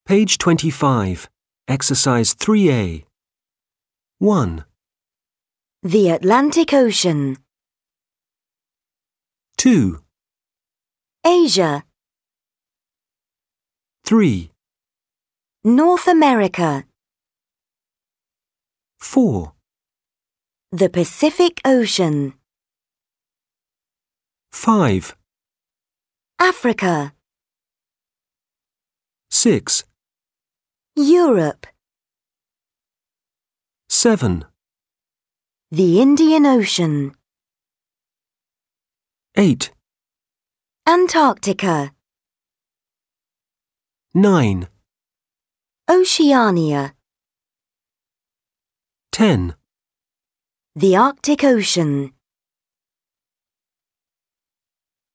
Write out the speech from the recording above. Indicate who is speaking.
Speaker 1: Page 25. Exercise 3A. 1,
Speaker 2: The Atlantic Ocean,
Speaker 1: 2,
Speaker 2: Asia,
Speaker 1: 3,
Speaker 2: North America,
Speaker 1: 4,
Speaker 2: the Pacific Ocean,
Speaker 1: 5,
Speaker 2: Africa,
Speaker 1: 6,
Speaker 2: Europe,
Speaker 1: 7,
Speaker 2: the Indian Ocean,
Speaker 1: 8,
Speaker 2: Antarctica,
Speaker 1: 9,
Speaker 2: Oceania,
Speaker 1: 10.
Speaker 2: the Arctic Ocean.